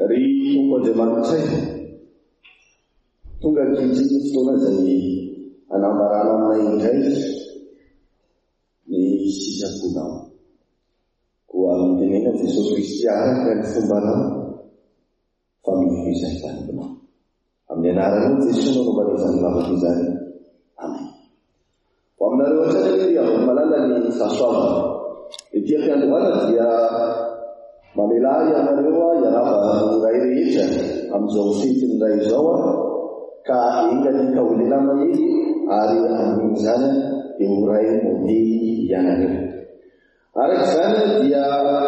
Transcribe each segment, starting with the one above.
ry tompo Andriamanitra tonga ankehitriny fotoana izay anambarana aminay indray ny sitraponao. Koa mitenena Jesosy Kristy araka ny fombanao fa mivoizay tanonao. Amin'ny anaranao Jesosy no nomban'izany lavaka izany. Amen. Ho aminareo antsika dia malala ny fahasoavana. Ety am-piandohana dia mamelay ianareo iarava iray rehetra amin'izao fetiny iray izao ka enganika ho lelana izy ary amin'izany dia ho ray mandeha ianareo. Arak'izany dia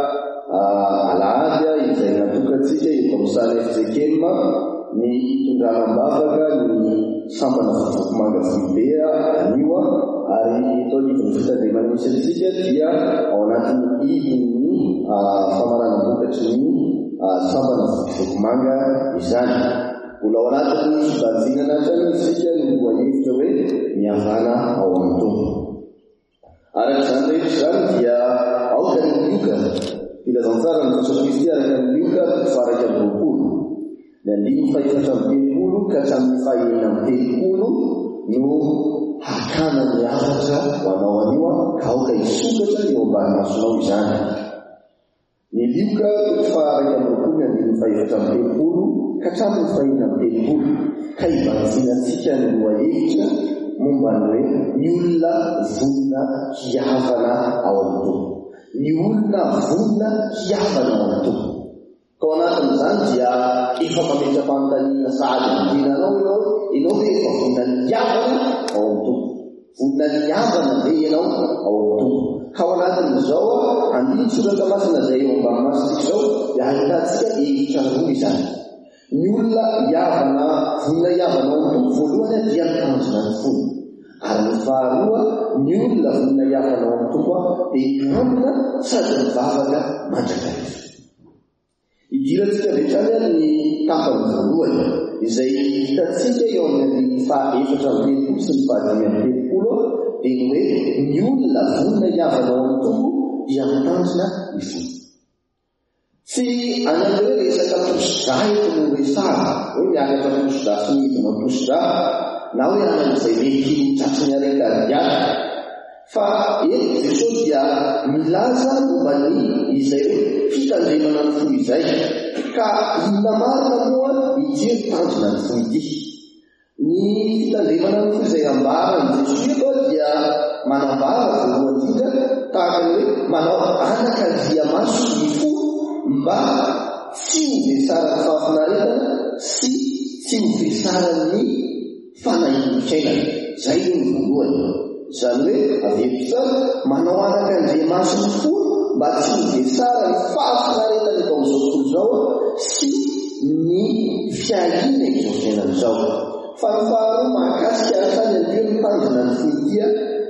alahady izay natokantsika eto amin'ny sala FJKM ny tondranam-bavaka ny sampana fofomanga Filibea anio ary eto anivon'ny fitandremana misy antsika dia ao anatin'ny idiny famaranam-bokatry ny sampana fofomanga izany. Mbola ao anatin'ny fibanjinana trano isika no voahevitra hoe mihavana ao amin'ny tompo. Arak'izany rehetra izany dia aoka ny lioka filazantsara ny Jesosy Kristy araka ny lioka faraka amin'ny 20 ny andimy faefatra amin'ny 30 ka hatramin'ny fahaenina amin'ny 30 no hakana ny afatra ho anao anio ka aoka hisokatra eo ambany masonao izany. Ny lioka faraka amin'ny 20 ny andimy faefatra amin'ny 30 ka hatramin'ny fahaenina amin'ny 30 ka hibanjinantsika ny loahevitra momba ny hoe ny olona vonona hiavana ao amin'ny tompo. Ny olona vonona hiavana ao amin'ny tompo. Ka ao anatin'izany dia efa mametra-panontaniana sady amin'inanao ianao dia efa vonona hiavana ao amin'ny tompo. Vonona hiavana dia ianao ao amin'ny tompo. Ka ao anatin'izao andiny soratra masina izay eo ambany masina izao dia ahitantsika hevitra roa izany. Ny olona hiavana vonona hiavana ao amin'ny tompo voalohany dia mitanjona ny fony. Ary ny faharoa ny olona vonona hiavana ao amin'ny tompo dia amina sady mivavaka mandrakariva. Idirantsika rehetrany ny tampany voalohany izay hitantsika eo amin'ny fahaefatra amin'ny 30 sy ny fahadimy amin'ny 30 dia hoe ny olona vonona hiavana ao amin'ny tompo dia mitanjona ny fony. Tsy anao hoe resaka tosodra eto no resara hoe miakatra tosodra sy midina tosodra na hoe anan'izay mety tratriny areka diana fa eto Jesosy dia milaza momba ny izay fitandremana ny fo izay ka inona marina moa idia mitanjona ny fo ity. Ny fitandremana ny fo izay ambarany Jesosy eto dia manambara voalohany indrindra tahaka ny hoe manao anakavia maso ny fo mba tsy hovesarany fahafinaretana sy tsy hovesarany fanahivo-tsainana. Zay no voalohany. Izany hoe avetr'izany manao anak'Andriamaso ny fo mba tsy hovesarany fahafinaretana eto amin'izao tontolo izao sy ny fiahina izao fiainana izao. Fa ny faharoa mahakasika atrany andio ny tanjona ny fo dia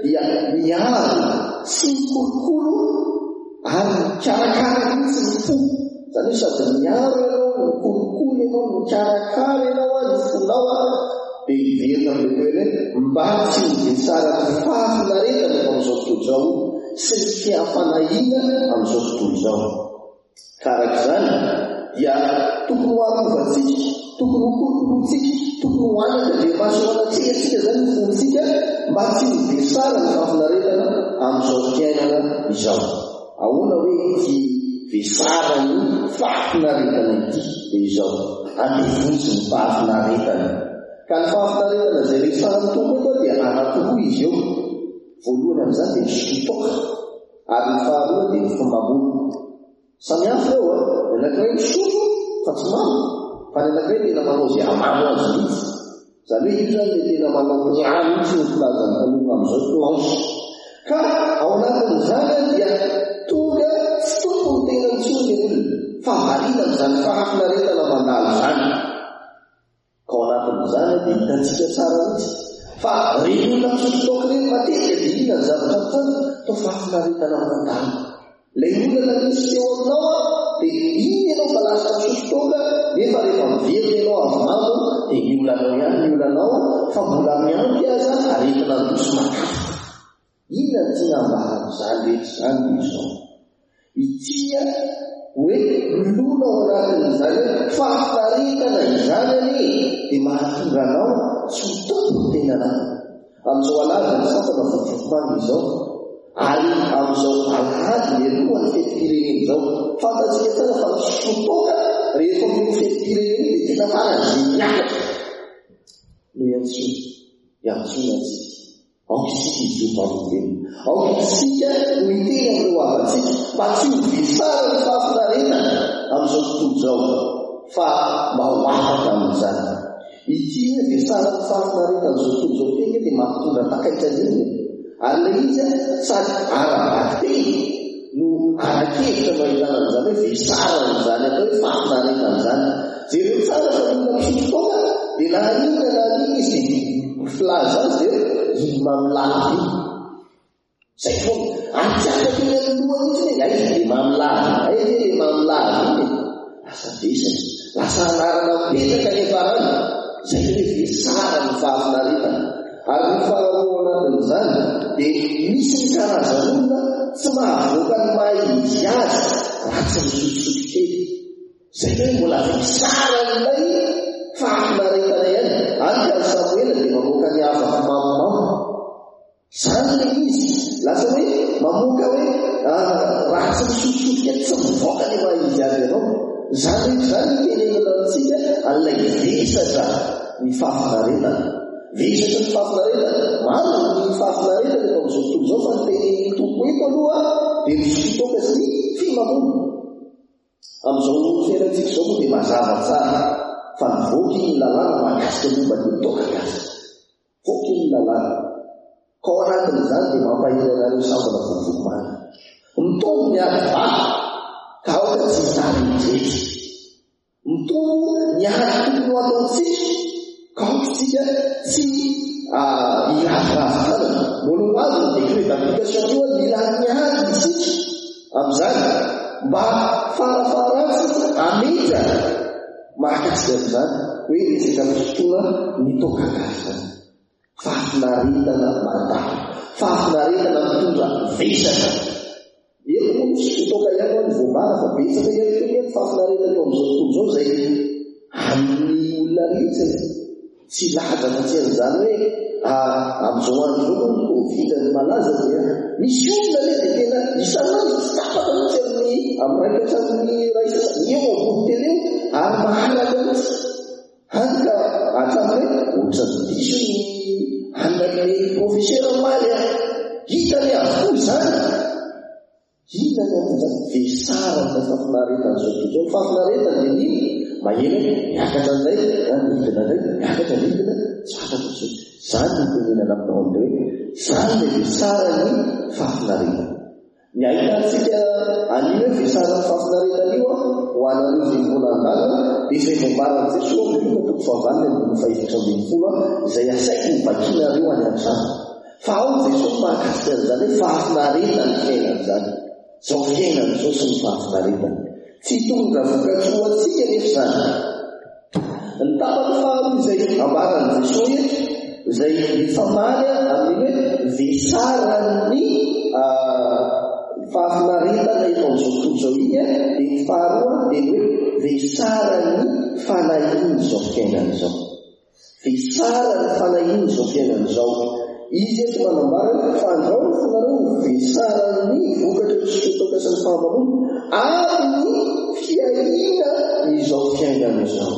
miaro sy mikolokolo ary mikarakara mihitsy ny fo. Zany hoe sady miaro ianao, mikolokolo ianao, mikarakara ianao ny fonao dia hiverina amin'ilay hoe mba tsy hovesara ny fahafinaretana eto amin'izao tontolo izao sy ny fihafanahina amin'izao tontolo izao. Ka arak'izany dia tokony ho arovantsika, tokony ho kolokolotsika, tokony ho anak'Andriamaso anatsikatsika zany ny fontsika mba tsy hovesara ny fahafinaretana amin'izao fiainana izao. Ahoana hoe ity vesara ny fahafinaretana ity dia izao andevotsy ny fahafinaretana. Ka ny fahafinaretana izay rehesaran'ny tompo eto dia anatokoa izy eo. Voalohany amin'izany dia misotoka ary ny faharoa dia ny fomamolo. Samihafa eo ny anankiray misoto fa tsy mamo fa ny anankiray tena manao izay amamo azy mihitsy. Izany hoe io zany dia tena manao niany mihitsy ny filazan'ny taloha amin'izao planche. Ka ao anatin'izany dia tonga tsy tompony tena nitsony ny olona fa marina amin'izany fahafinaretana mandalo izany. Ka ao anatin'izany dia hitantsika tsara mihitsy fa reny olona misototoka reny matetika dia inona ny zavatra tany to fahafinaretana mandalo. Ilay olona misy teo aminao dia iny ianao fa lasa misototoka nefa rehefa miverina ianao avy mando dia ny olanao ihany ny olanao fa mbola miampy aza aretina nosy makafa. Inona ny tiana ambaran'izany rehetra izany izao? Itia hoe milona ao anatin'izany fa dia mahatonga anao tsy ho tompo tenanao. Amin'izao alahady ny sampana vovokomany izao, ary amin'izao alahady mialohan'ny fetim-pirenena izao, fantatsika tsara fa tsy fotoana rehefa amin'ny fetim-pirenena dia tena maraziny miakatra no iantsona atsika. Aoka isika ijovalobeny, aoka isika no iteny amin'ireo havantsika mba tsy ho vesara ny fahafinaretana amin'izao tontolo izao, fa mba ho afaka amin'izany. Ity hoe vesara ny fahafinaretana amin'izao tontolo izao tena dia mampitondra takaitra leny, ary ilay izy sady ara-bateny no ara-kevitra no ahitana an'izany hoe vesara n'izany atao hoe fahafinaretana izany. Jereo tsara fa inona misofotoana dia na inona na izy filaza azy dia mamilady zay foana atiafaka iny anolohany izy ny aizy dia mamilady aizy dia mamilady iny lasa vesana lasa anarana mipetaka nefa rano zay hoe vesara ny fahafinaretana. Ary ny faharoa anatin'izany dia misy ny karazan'olona tsy mahavoaka ny maha-izy azy raha tsy misotosotro kely, zay hoe mbola vesara n'ilay fahafinaretana ihany. Any ka Samuela dia mamoaka ny afaka mamomamo, zany le izy lasa hoe mamoaka hoe raha tsy misotosotro kely tsy mivoaka ny maha-izy azy ianao. Zany tenenana antsika an'ilay vesatra ny fahafinaretana. Vesatra ny fahafinaretana, maro ny fahafinaretana efa amin'izao tontolo izao, fa ny tenen'ny tompo eto aloha dia misy fotoana sy ny fimamono. Amin'izao fiainantsika izao moa dia mazava tsara fa nivoaka ny lalàna mahakasika momba ny toaka gasy, voaka ny lalàna. Ka ao anatin'izany dia mampahita anareo sampana vovokomany mitombo miady vaky ka aoka tsy hitany mijery, mitombo miady tokony ho ataontsika ka aokatsika tsy iraviravy tanana. Mbola azo ny décret d'application io mila miady isika amin'izany mba farafaratsy amitra mahakasika amin'izany hoe resaka fotoana mitoka gasy, fahafinaretana mandalo, fahafinaretana mitondra vesatra. Eto misy fotoaka ihany ho ny voabara fa betsaka ihany fahafinaretana eo amin'izao tontolo izao zay amin'ny olona rehetra tsy laza fa tsy an'izany hoe amin'izao andro izao ny Covid ny malaza dia misy olona le dia tena isanandro tsy tapaka mihitsy amin'ny raikatran'ny raisasany eo ambony teny eo ary maharaka mihitsy hany ka hatramin'ny hoe ohatrany diso ny hanany profesera maly hitany avokoa izany. Inona ny amin'izany vesara ny fahafinaretana izao tontolo izao. Fahafinaretana dia niny maheno miakatra an'izay midina indray miakatra midina tsy fantatra tsy zany ny tenenana aminao amin'ilay hoe zany le vesara ny fahafinaretana. Ny ahitantsika anio hoe vesara ny fahafinaretana io ho anareo izay mbola andalina dia izay voambaran'i Jesosy amin'ny toko fahavaliny amin'ny fahaefatra ambin'ny folo izay asaiko hovakinareo any an-trano. Fa ao Jesosy mahakasika an'izany hoe fahafinaretana ny fiainana izany. Zao fiainana izao sy ny fahafinaretana tsy tonga vokatsoa antsika nefa zany. Ny tapany faharoa izay ambaran'i Jesosy izay mifamaly amin'ny hoe vesara ny fahafinaretana eto amin'izao tontolo izao iny dia ny faharoa dia hoe vesara ny fanahiny izao fiainana izao. Vesara ny fanahiny izao fiainana izao. Izy eto manambara fa andrao ny fonareo vesara ny vokatra sy fotoaka sy ny fahamaroana ary ny fiahina izao fiainana izao.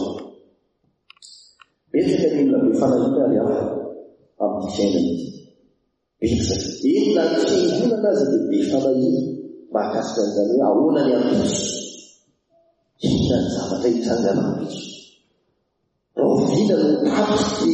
Betsaka ny olona be fanahina ary hafa amin'ny fiainana izy. Betsaka. Enona ny fiangonana azy dia be fanahina mahakasika an'izany hoe ahoana ny ampiso. Inona ny zavatra hitsangana ampiso. Rovina no tapoky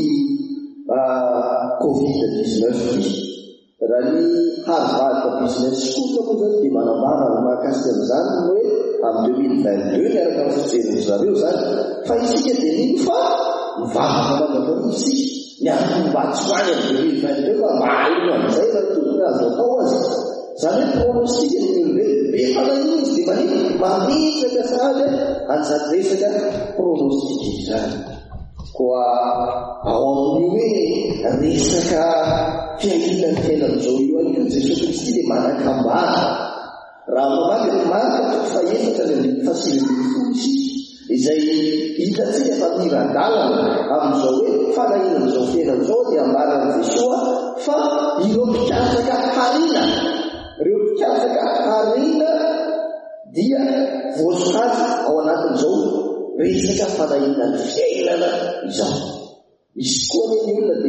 Covid-19 raha ny harivadika business school moa zany dia manambara mahakasika an'izany hoe amin'ny 2022 miaraka amin'ny fijery zareo zany fa isika dia nino fa mivavaka manamana isika miaraka mivatsy ho any amin'ny 2022 fa mba haino amin'izay raha tokony azo atao azy. Zany hoe pronostika ny olombelona be fanahiny izy dia manino mametsaka sady an'izany resaka pronostika izany. Koa ao amin'io hoe resaka fiahina ny fiainan'izao io any io Jesosy Kristy dia manakambara. Raha mamaky ny Marka toko faefatra ny 1:24 isika izay hitantsika fa miran-dalana amin'izao hoe fanahinan'izao fiainan'izao dia ambaran'i Jesosy fa ireo mpikasaka harina, ireo mpikasaka harina dia voasokajy ao anatin'izao resaka fanahinan'ny fiainana izao. Misy koa ny olona dia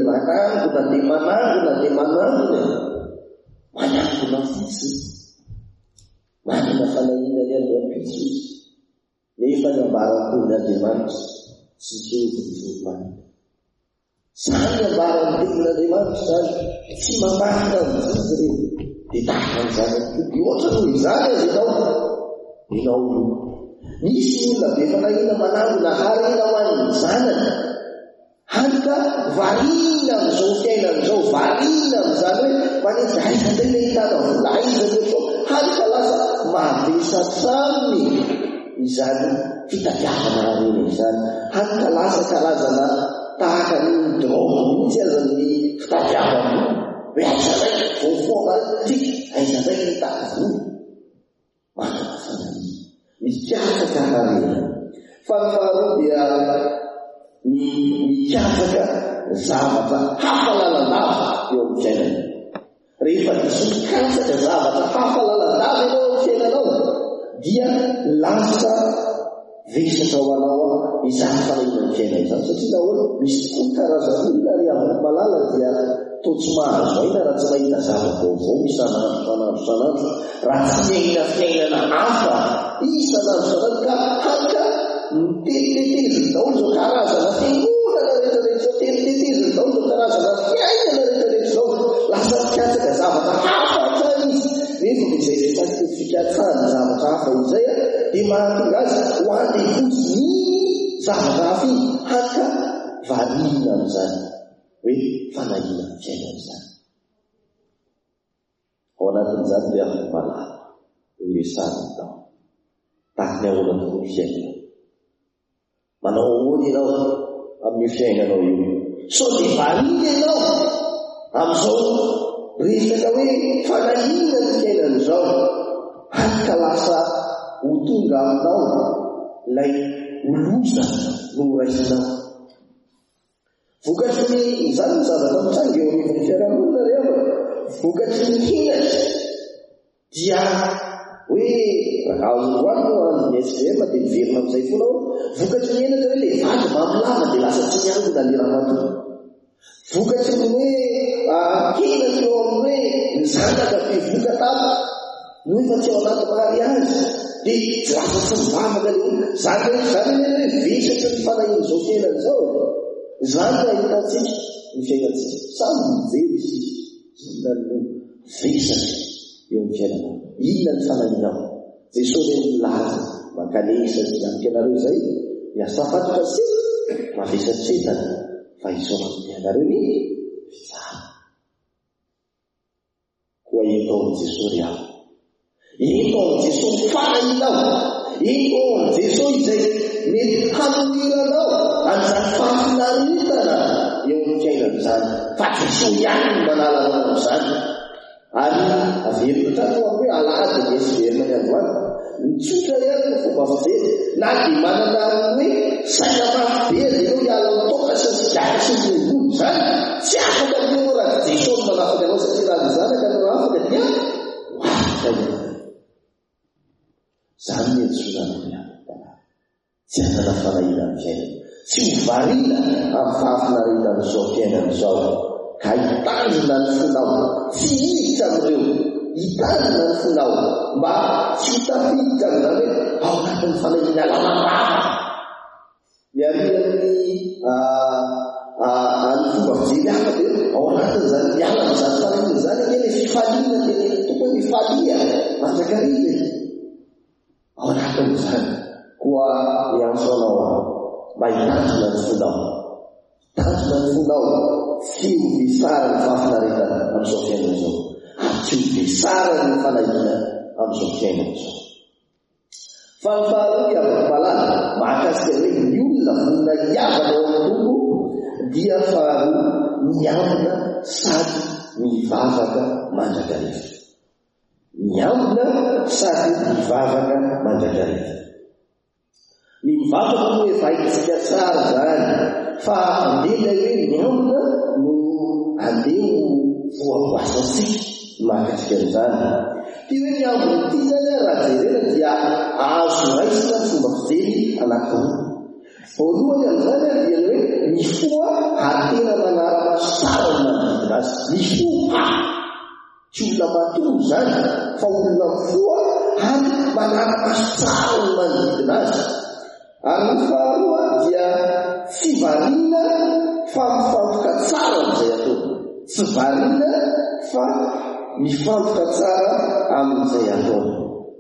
manangona fotsiny, manana fanahinany amin'nypitso izy, nefa ny ambaram-tenin'Andriamanitra tsy jovy ny volomanina. Zany ambaran'ny tenin'Andriamanitra zany, tsy mamarina amin'izany reny, dia tahaka an'izany tokoa. Ohatra noho izany azy ianao misy olona be fanahina manangona harina ho an'ny zanany, hanka varina amin'izao fiainan'izao, varina amin'izany hoe manetsy aiza indray le hitana vola, aiza zao hanka lasa mavesatraminy izany fitadiavana reny izany, hanka lasa karazana tahaka ny drogue mihitsy aza ny fitadiavana hoe aiza indray voafoa ty, aiza indray hitaka vola, manana fanahina mikasaka harina. Fa ny faharoa dia ny mikasaka zavatra hafa lalandava eo amin'ny fiainana. Rehefa diso mikasaka zavatra hafa lalandava eo amin'ny fiainanao dia lasa vesatra ho anao izany fanahinan'ny fiainana izany. Satria nahoana misy tokoa karazan'olona ry amin'ny malala dia toa tsy mahazo aina raha tsy mahita zava-baovao isanandro, raha tsy miaina fiainana hafa isanandro ka hanka miteteteziny daholo zao karazana fiangonana rehetrarehetra, miteteteziny daholo zao karazana fiainana rehetrarehetra zao, lasa mikasaka zavatra hafa hatrany izy. Nefa izay rehefa fikatsahany zavatra hafa izay dia mahatonga azy ho andevotsy ny zavatra hafa iny, hanka varina amin'izany hoe fanahina ny fiainana izany. Ao anatin'izany dia malala resany tao tahaka ny ahoana tokoa ny fiainana. Manao ahoana ianao amin'ny fiainanao io? Sao dia varina ianao amin'izao resaka hoe fanahina ny fiainana izao, hanka lasa ho tonga aminao ilay oloza no raisinao. Vokatry ny izany ny zavatra mitsangy eo amin'ny fiarahamonina rehefa vokatry ny hinatra dia hoe azohoany no andro ny SVM dia miverina amin'izay foana ao. Vokatry ny henatra hoe le vady mamilama dia lasa tsy miangona ny ramatona. Vokatry ny hoe henatra eo amin'ny hoe ny zanaka mpivoka tapa no efa tsy ao anaty mariazy dia lasa tsy mivavaka le olona. Zany hoe vesatra ny fanahin'izao fiainana izao. Zany raha hitantsika ny fiainantsika samy mijery inona no vesatra eo amin'ny fiainana. Inona ny fanahinao? Jesosy hoe milaza mankalesa amiko izay miasafatoka sy mavesatretana fa isoman'ny ianareo ny fitsara. Koa eto amin'ny Jesosy ry aho, eto amin'ny Jesosy fanahinao, eto amin'ny Jesosy izay mety hanomiranao an'izany fahafinaritana eo amin'ny fiainana izany, fa Jesosy ihany no manala anao amin'izany. Ary averina trano hoe alahady ny SVM ny androany mitsotra ihany no fomba fijery, na dia manana hoe saina mafy be ianao hiala toka sy ny sigara sy ny legomo zany, tsy afaka amin'io raha Jesosy manafaka anao satria raha ny zanaka anao afaka dia afaka ianao. Zany ny entsoranao ihany tsy hanana fanahina amin'ny fiainana, tsy ho varina amin'ny fahafinaritana izao fiainana izao, ka hitandrina ny fonao, tsy hiditra amin'ireo, hitandrina ny fonao mba tsy hitafiditra amin'izany hoe ao anatin'ny fanahina lamambava. Miarian'ny fomba fijery hafa dia ao anatin'izany miala amin'izany fanahina izany ny fifaliana teny tokony mifalia mandrakariva ao anatin'izany. Koa miansoanao mba hitandrina ny fonao, hitandrina ny fonao, tsy ho besara ny fahafinaritana amin'izao fiainana izao, ary tsy ho besara ny fanahina amin'izao fiainana izao. Fa ny faharoa avy-malala mahakasika hoe ny olona vonona hiavana eo amin'ny tompo dia faharoa miambina sady mivavaka mandrakariva. Miambina sady mivavaka mandrakariva. Ny mivavaka hoe fahitsika tsara zany, fa andeha hoe miambina no andeha voaboasantsika mahakasika an'izany. Ty hoe miambina ity zany raha jerena dia azo raisina fomba fijery anankiroa. Voalohany amin'izany dia hoe mifoa ary tena manara-maso tsara ny manodidina azy. Mifoa tsy olona matory zany fa olona mifoa ary manara-maso tsara ny manodidina azy. Ary ny faharoa dia tsy variana fa mifantoka tsara amin'izay ataony. Tsy variana fa mifantoka tsara amin'izay ataony.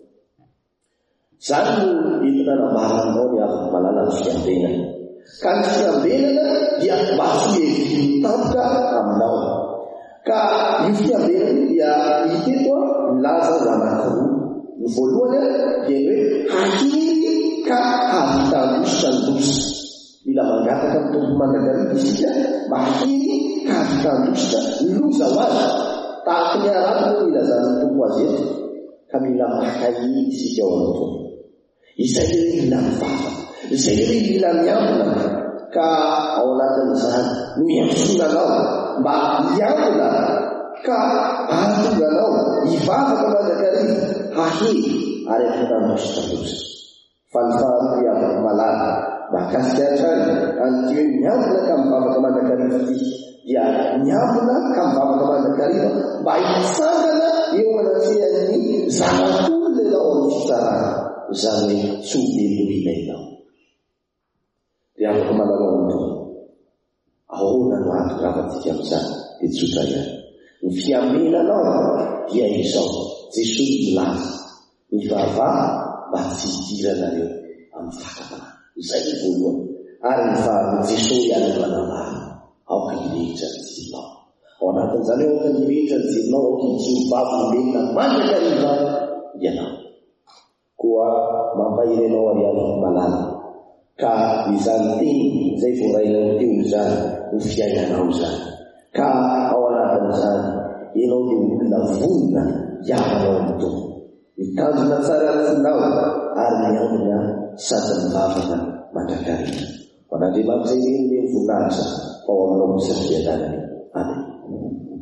Zany no entina nambaranao ny afaka malala ny fiambenana. Ka ny fiambenana dia mba fiheviry tampoka aminao. Ka io fiambenana dia hiteto milaza anankiroa. Ny voalohany dia hoe hahiry ka havitandrositra ny loza. Mila mangataka ny tompo mandakarina isika mba hahiry ka havitandrositra ny loza ho azy. Tahaka ny arahana no ilazana ny tompo azy eto. Ka mila makahiry isika ao amin'ny tompo. Izay hoe mila mivavaka, izay hoe mila miambina. Ka ao anatin'izany no hiantsonanao mba hiambina ka ahatonganao hivavaka mandrakariva hahiry ary havitandrositra loza. Fa ny faharoa afaka malala mahakasika hatrany an'ity hoe miambina ka mivavaka mandrakariva ity dia miambina ka mivavaka mandrakariva mba hitsangana eo anatin'ny zanak'olona ianao amin'ny fitsarana. Zany hoe tsy ho belohina ianao. Dia afaka manao an'itony. Ahoana no ahatongavantsika amin'izany dia tsotra ihany. Ny fiambenanao dia izao. Jesosy milaza mivavaha mba tsy hidiranareo amin'ny fakana. Izay ny voalohany. Ary ny faharoa Jesosy ihany manambara aoka hirehetra ny jelinao. Ao anatin'izany hoe aoka hirehetra ny jelinao, aoka tsy mivavaka mandrakariva ianao. Koa mampahirenao ary afaka malala ka izany teny izay voarainao teo izany ho fiainanao izany. Ka ao anatin'izany ianao dia olona vonona hiavanao amin'ny tompo, mitandrina tsara ny fonao ary miambina sady mivavaka mandrakariva. Ho an'Andriamanitra izay ny voninahitra ao aminao isafiadanany. Amen.